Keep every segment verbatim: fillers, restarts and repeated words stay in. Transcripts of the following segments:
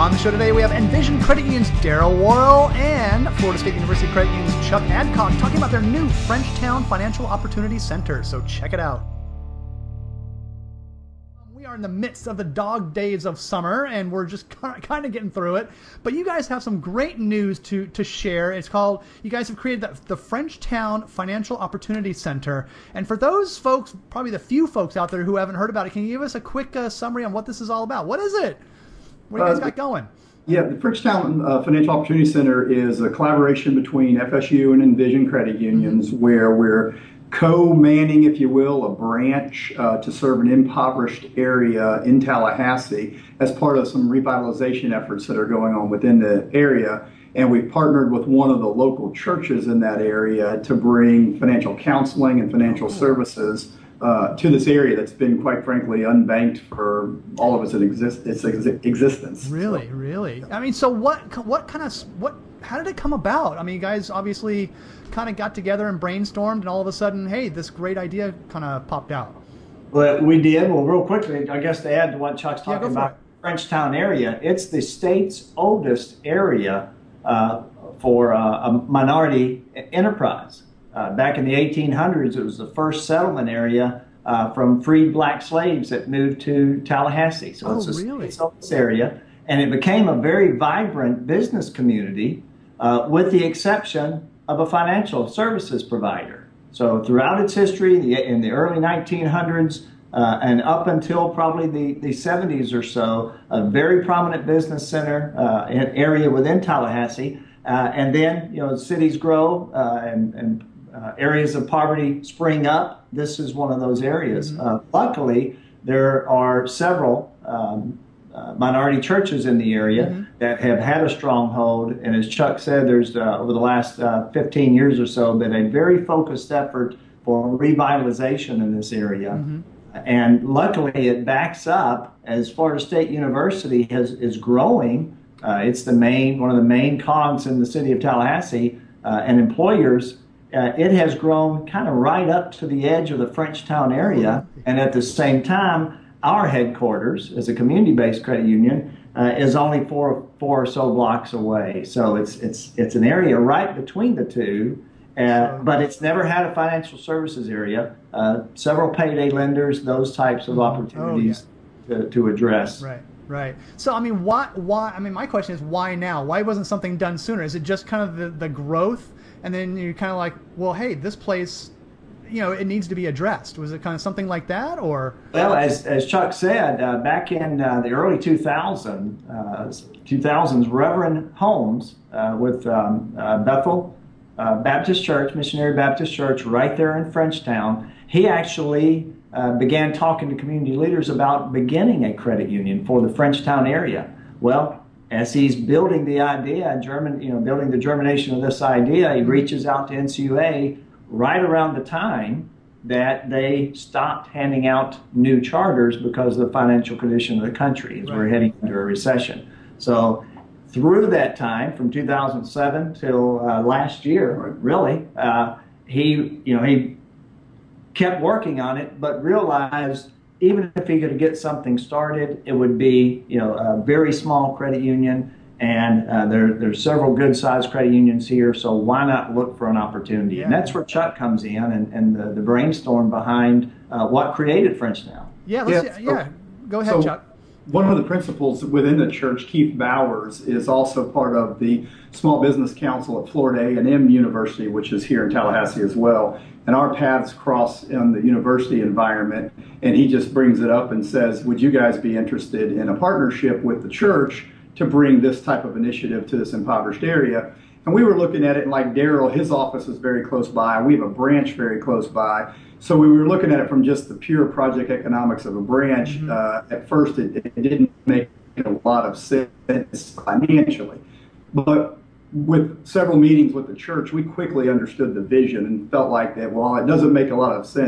On the show today, we have Envision Credit Union's Daryl Worrell and Florida State University Credit Union's Chuck Adcock talking about their new Frenchtown Financial Opportunity Center. So check it out. We are in the midst of the dog days of summer, and we're just kind of getting through it. But you guys have some great news to, to share. It's called, you guys have created the, the Frenchtown Financial Opportunity Center. And for those folks, probably the few folks out there who haven't heard about it, can you give us a quick uh, summary on what this is all about? What is it? What do you guys got going? Yeah, the Frenchtown uh, Financial Opportunity Center is a collaboration between F S U and Envision Credit Unions, mm-hmm. where we're co-manning, if you will, a branch uh, to serve an impoverished area in Tallahassee as part of some revitalization efforts that are going on within the area. And we've partnered with one of the local churches in that area to bring financial counseling and financial services uh, to this area that's been, quite frankly, unbanked for all of its, exist its ex existence. Really, so, really? Yeah. I mean, so what, what kind of, what, how did it come about? I mean, you guys obviously kind of got together and brainstormed, and all of a sudden, hey, this great idea kind of popped out. Well, we did. Well, real quickly, I guess to add to what Chuck's talking yeah, about, Frenchtown area, it's the state's oldest area uh, for uh, a minority enterprise. Uh, back in the eighteen hundreds, it was the first settlement area uh, from freed black slaves that moved to Tallahassee. So oh, it's a really? state's oldest area, and it became a very vibrant business community, uh, with the exception of a financial services provider. So throughout its history, in the early nineteen hundreds uh, and up until probably the, the seventies or so, a very prominent business center uh, area within Tallahassee. Uh, and then, you know, cities grow uh, and, and uh, areas of poverty spring up. This is one of those areas. Mm-hmm. uh, luckily, there are several um, Uh, minority churches in the area mm-hmm. that have had a stronghold, and as Chuck said, there's uh, over the last uh, fifteen years or so been a very focused effort for revitalization in this area. Mm-hmm. And luckily it backs up as Florida State University has, is growing. Uh, it's the main, one of the main cogs in the city of Tallahassee, uh, and employers. Uh, it has grown kind of right up to the edge of the Frenchtown area, and at the same time, our headquarters as a community-based credit union uh, is only four four or so blocks away. So it's it's it's an area right between the two, uh, but it's never had a financial services area. Uh, several payday lenders, those types of opportunities oh, yeah. to, to address. Right, right. So I mean, why why? I mean, my question is why now? Why wasn't something done sooner? Is it just kind of the the growth, and then you're kind of like, well, hey, this place, you know, it needs to be addressed. Was it kind of something like that, or? Well, as, as Chuck said, uh, back in uh, the early two thousands, uh, two thousands, Reverend Holmes uh, with um, uh, Bethel uh, Baptist Church, Missionary Baptist Church, right there in Frenchtown, he actually uh, began talking to community leaders about beginning a credit union for the Frenchtown area. Well, as he's building the idea, German, you know, building the germination of this idea, he reaches out to N C U A right around the time that they stopped handing out new charters because of the financial condition of the country as right. we're heading into a recession. So through that time, from two thousand seven till uh, last year, really, uh, he, you know, he kept working on it, but realized even if he could get something started, it would be, you know, a very small credit union. And uh, there, there's several good-sized credit unions here, so why not look for an opportunity? Yeah. And that's where Chuck comes in, and, and the, the brainstorm behind uh, what created Frenchtown. Yeah, let's yeah, see, yeah. So, go ahead, so Chuck. One of the principals within the church, Keith Bowers, is also part of the Small Business Council at Florida A and M University, which is here in Tallahassee as well. And our paths cross in the university environment, and he just brings it up and says, would you guys be interested in a partnership with the church to bring this type of initiative to this impoverished area? And we were looking at it, and like Daryl, his office is very close by. We have a branch very close by. So we were looking at it from just the pure project economics of a branch. Mm-hmm. uh, at first, it, it didn't make a lot of sense financially. But with several meetings with the church, we quickly understood the vision and felt like that, while it doesn't make a lot of sense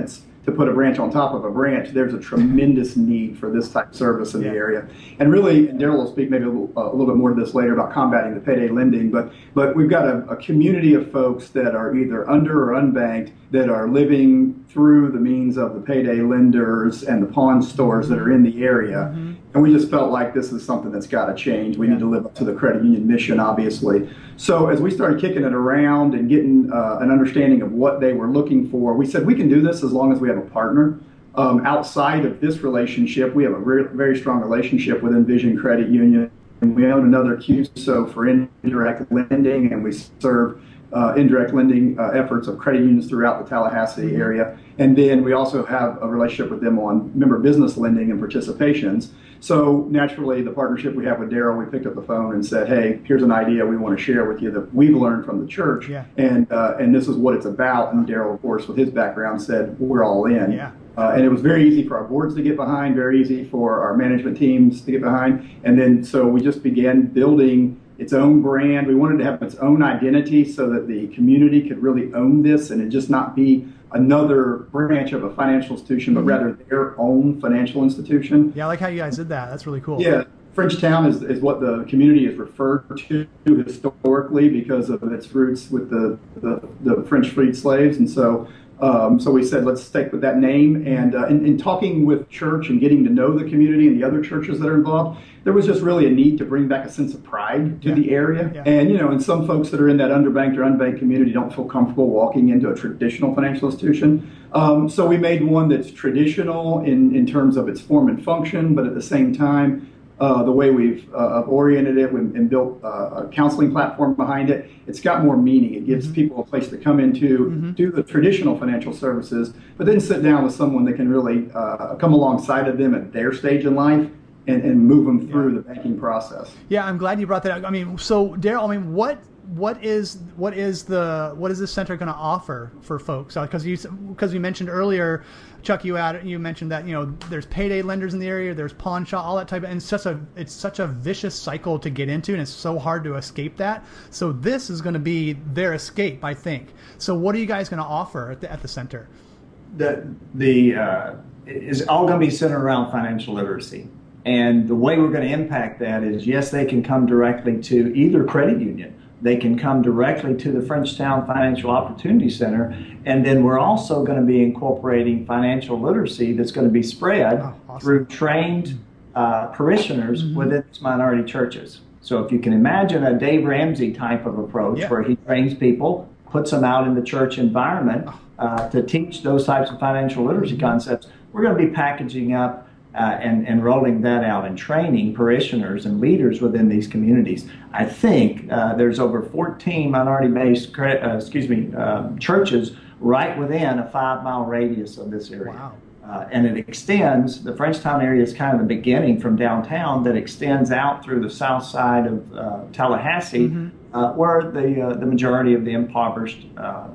to put a branch on top of a branch. There's a tremendous need for this type of service in yeah. the area. And really, and Daryl will speak maybe a little, uh, a little bit more to this later about combating the payday lending, but but we've got a, a community of folks that are either under or unbanked that are living through the means of the payday lenders and the pawn stores that are in the area. Mm-hmm. And we just felt like this is something that's got to change. We yeah. need to live up to the credit union mission, obviously. So as we started kicking it around and getting uh, an understanding of what they were looking for, we said we can do this as long as we have a partner. Um, outside of this relationship, we have a re- very strong relationship with Envision Credit Union. And we own another Q S O for indirect lending, and we serve uh, indirect lending uh, efforts of credit unions throughout the Tallahassee area. And then we also have a relationship with them on member business lending and participations. So naturally, the partnership we have with Daryl, we picked up the phone and said, hey, here's an idea we want to share with you that we've learned from the church. Yeah. And uh, and this is what it's about. And Daryl, of course, with his background, said, we're all in. Yeah. Uh, and it was very easy for our boards to get behind, very easy for our management teams to get behind. And then so we just began building its own brand. We wanted to have its own identity so that the community could really own this and it just not be another branch of a financial institution, but rather their own financial institution. Yeah, I like how you guys did that. That's really cool. Yeah, Frenchtown is, is what the community is referred to historically because of its roots with the, the, the French freed slaves. And so um, so we said, let's stick with that name. And uh, in, in talking with church and getting to know the community and the other churches that are involved, there was just really a need to bring back a sense of pride to yeah. the area. Yeah. And, you know, and some folks that are in that underbanked or unbanked community don't feel comfortable walking into a traditional financial institution. Um, so we made one that's traditional in, in terms of its form and function, but at the same time, uh, the way we've uh, oriented it and built uh, a counseling platform behind it, it's got more meaning. It gives mm-hmm. people a place to come into, mm-hmm. do the traditional financial services, but then sit down with someone that can really uh, come alongside of them at their stage in life and, and move them through yeah. the banking process. Yeah, I'm glad you brought that up. I mean, so Daryl, I mean, what what is what is the what is this center going to offer for folks? Because you because you mentioned earlier, Chuck, you had you mentioned that you know there's payday lenders in the area, there's pawn shop, all that type of, and it's such a it's such a vicious cycle to get into, and it's so hard to escape that. So this is going to be their escape, I think. So what are you guys going to offer at the, at the center? The the uh, is all going to be centered around financial literacy. And the way we're going to impact that is, yes, they can come directly to either credit union. They can come directly to the Frenchtown Financial Opportunity Center. And then we're also going to be incorporating financial literacy that's going to be spread oh, awesome. through trained uh, parishioners mm-hmm. within these minority churches. So if you can imagine a Dave Ramsey type of approach yeah. where he trains people, puts them out in the church environment uh, to teach those types of financial literacy concepts, we're going to be packaging up Uh, and, and rolling that out and training parishioners and leaders within these communities. I think uh, there's over fourteen minority-based, uh, excuse me, uh, churches right within a five-mile radius of this area. Wow. Uh, and it extends, the Frenchtown area is kind of the beginning from downtown that extends out through the south side of uh, Tallahassee, mm-hmm. uh, where the, uh, the majority of the impoverished uh,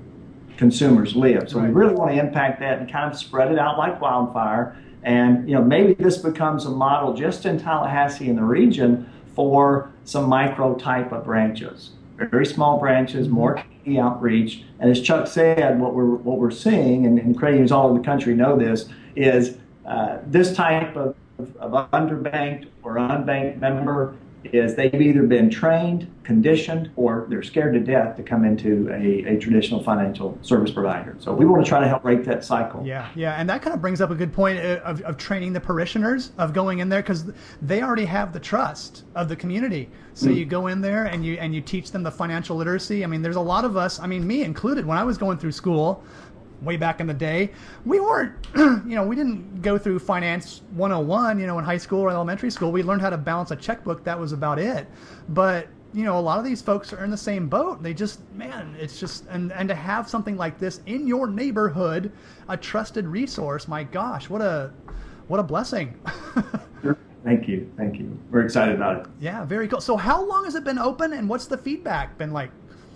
consumers live. So right. we really want to impact that and kind of spread it out like wildfire. And, you know, maybe this becomes a model just in Tallahassee and the region for some micro type of branches, very small branches, more community outreach. And as Chuck said, what we're what we're seeing, and, and credit unions all over the country know this, is uh, this type of, of underbanked or unbanked member is they've either been trained, conditioned, or they're scared to death to come into a, a traditional financial service provider. So we want to try to help break that cycle. Yeah, yeah, and that kind of brings up a good point of, of training the parishioners, of going in there, because they already have the trust of the community. So mm. you go in there and you and you teach them the financial literacy. I mean, there's a lot of us, I mean, me included, when I was going through school, way back in the day, we weren't, you know, we didn't go through finance one oh one, you know, in high school or elementary school. We learned how to balance a checkbook. That was about it. But, you know, a lot of these folks are in the same boat. They just, man, it's just, and, and to have something like this in your neighborhood, a trusted resource, my gosh, what a, what a blessing. Sure. Thank you. Thank you. We're excited about it. Yeah, very cool. So how long has it been open, and what's the feedback been like?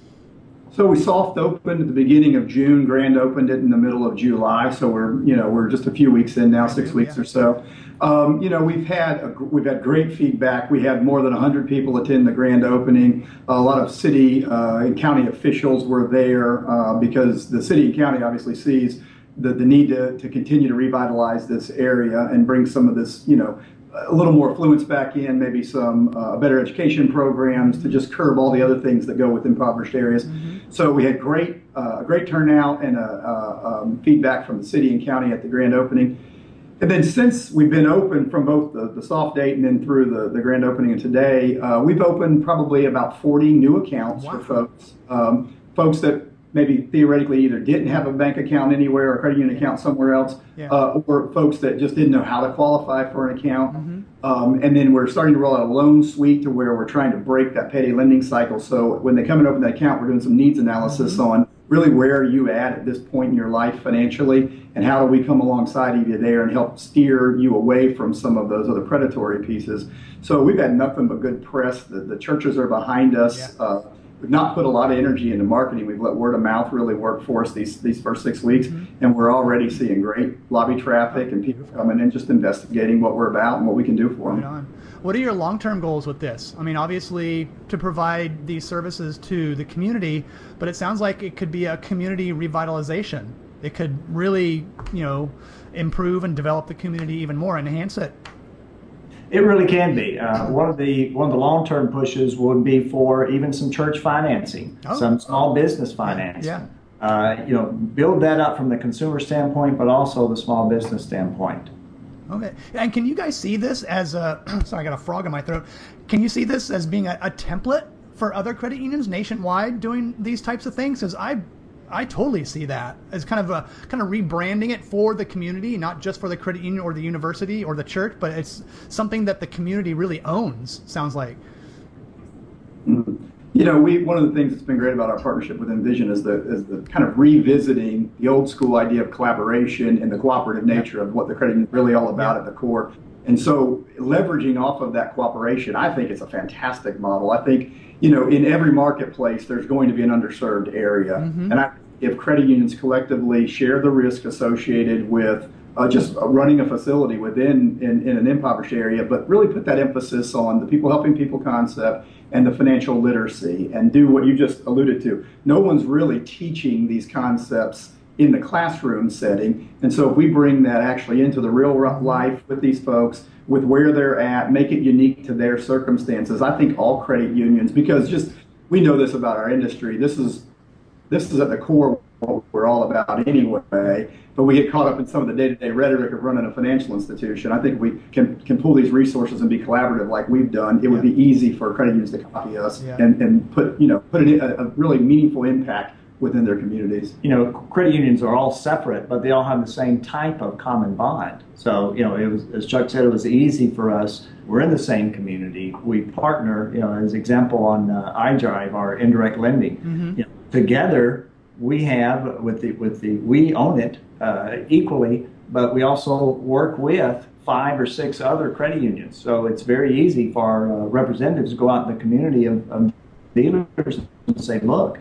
So we soft opened at the beginning of June, grand opened it in the middle of July. So we're, you know, we're just a few weeks in now, six weeks yeah. or so. Um, you know, we've had a, we've had great feedback. We had more than one hundred people attend the grand opening. A lot of city uh, and county officials were there uh, because the city and county obviously sees the, the need to, to continue to revitalize this area and bring some of this, you know, a little more affluence back in, maybe some uh, better education programs to just curb all the other things that go with impoverished areas. Mm-hmm. So we had great, uh, great turnout and uh, uh, um, feedback from the city and county at the grand opening. And then since we've been open from both the, the soft date and then through the, the grand opening and today, uh, we've opened probably about forty new accounts wow. for folks. Um, folks that maybe theoretically either didn't have a bank account anywhere or a credit union account somewhere else, yeah. uh, or folks that just didn't know how to qualify for an account. Mm-hmm. Um, and then we're starting to roll out a loan suite to where we're trying to break that payday lending cycle. So when they come and open that account, we're doing some needs analysis mm-hmm. on really where are you at at this point in your life financially, and how do we come alongside of you there and help steer you away from some of those other predatory pieces. So we've had nothing but good press. The, the churches are behind us. Yeah. Uh, we've not put a lot of energy into marketing. We've let word of mouth really work for us these, these first six weeks, mm-hmm. and we're already seeing great lobby traffic and people coming in just investigating what we're about and what we can do for them. Right on. What are your long-term goals with this? I mean, obviously to provide these services to the community, but it sounds like it could be a community revitalization. It could really, you know, improve and develop the community even more, enhance it. It really can be. Uh, one of the one of the long-term pushes would be for even some church financing, oh. some small business financing. Yeah. Uh, you know, build that up from the consumer standpoint, but also the small business standpoint. Okay. And can you guys see this as a, sorry, I got a frog in my throat. Can you see this as being a, a template for other credit unions nationwide doing these types of things? Because I, I totally see that as kind of a, kind of rebranding it for the community, not just for the credit union or the university or the church, but it's something that the community really owns, sounds like. Mm-hmm. You know, we one of the things that's been great about our partnership with Envision is the is the kind of revisiting the old school idea of collaboration and the cooperative nature of what the credit union is really all about at the core. And so leveraging off of that cooperation, I think it's a fantastic model. I think, you know, in every marketplace, there's going to be an underserved area. Mm-hmm. And I, if credit unions collectively share the risk associated with uh, just running a facility within in, in an impoverished area, but really put that emphasis on the people helping people concept and the financial literacy, and do what you just alluded to. No one's really teaching these concepts in the classroom setting. And so if we bring that actually into the real life with these folks, with where they're at, make it unique to their circumstances, I think all credit unions, because just we know this about our industry, this is this is at the core of what we're all about anyway, but we get caught up in some of the day-to-day rhetoric of running a financial institution. I think we can can pull these resources and be collaborative like we've done. It would yeah. be easy for credit unions to copy us yeah. and, and put, you know, put a, a really meaningful impact within their communities. You know, credit unions are all separate, but they all have the same type of common bond. So, you know, it was, as Chuck said, it was easy for us. We're in the same community. We partner, you know, as example on uh, iDrive, our indirect lending. Mm-hmm. You know, together, we have with the with the we own it uh, equally, but we also work with five or six other credit unions. So it's very easy for our uh, representatives to go out in the community of, of dealers and say, look,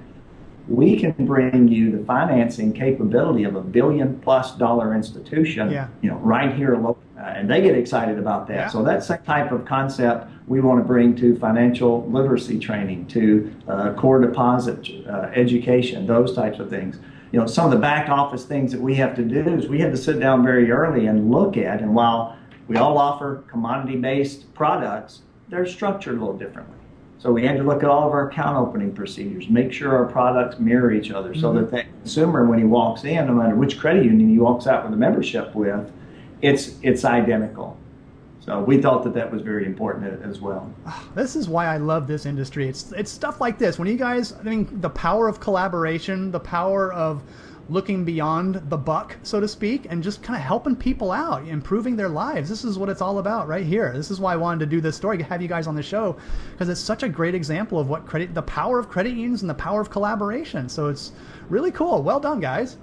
we can bring you the financing capability of a billion plus dollar institution, yeah. you know, right here locally. Uh, and they get excited about that. Yeah. So that's the type of concept we want to bring to financial literacy training, to uh, core deposit uh, education, those types of things. You know, some of the back office things that we have to do is we have to sit down very early and look at, and while we all offer commodity-based products, they're structured a little differently. So we had to look at all of our account opening procedures, make sure our products mirror each other, so mm-hmm. that that consumer, when he walks in, no matter which credit union he walks out with a membership with, it's it's identical. So we thought that that was very important as well. This is why I love this industry. It's it's stuff like this. When you guys, I mean, the power of collaboration, the power of looking beyond the buck, so to speak, and just kind of helping people out, improving their lives. This is what it's all about right here. This is why I wanted to do this story, have you guys on the show, because it's such a great example of what credit, the power of credit unions and the power of collaboration. So it's really cool. Well done, guys.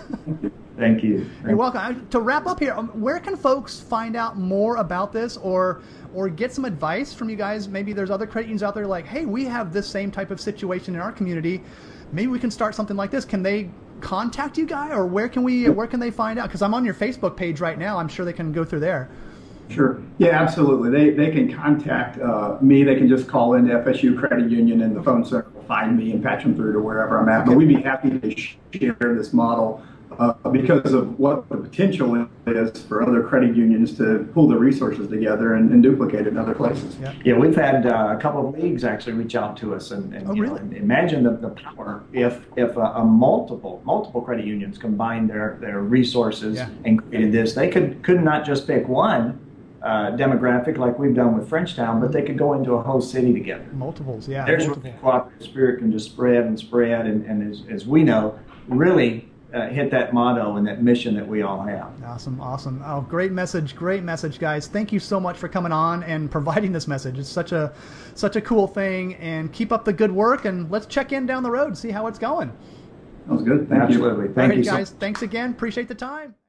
Thank you. You're welcome. To wrap up here, where can folks find out more about this, or or get some advice from you guys? Maybe there's other credit unions out there like, hey, we have this same type of situation in our community. Maybe we can start something like this. Can they contact you guys, or where can we where can they find out? Because I'm on your Facebook page right now. I'm sure they can go through there. Sure. Yeah, absolutely. They they can contact uh, me. They can just call into F S U Credit Union, and the phone center will find me and patch them through to wherever I'm at. Okay. But we'd be happy to share this model uh, because of what the potential is for other credit unions to pool their resources together and, and duplicate it in other places. Yeah, yeah we've had uh, a couple of leagues actually reach out to us, and, and, oh, you really? know, and imagine the, the power if if a, a multiple multiple credit unions combined their their resources yeah. and created this. They could could not just pick one uh, demographic like we've done with Frenchtown, but they could go into a whole city together. Multiples, yeah. There's multiple. where the cooperative spirit can just spread and spread, and, and as, as we know, really uh, hit that motto and that mission that we all have. Awesome, awesome. Oh, great message, great message, guys. Thank you so much for coming on and providing this message. It's such a, such a cool thing, and keep up the good work, and let's check in down the road, see how it's going. That was good. Thank Absolutely. you. Thank All right, you, guys. so Thanks again. Appreciate the time.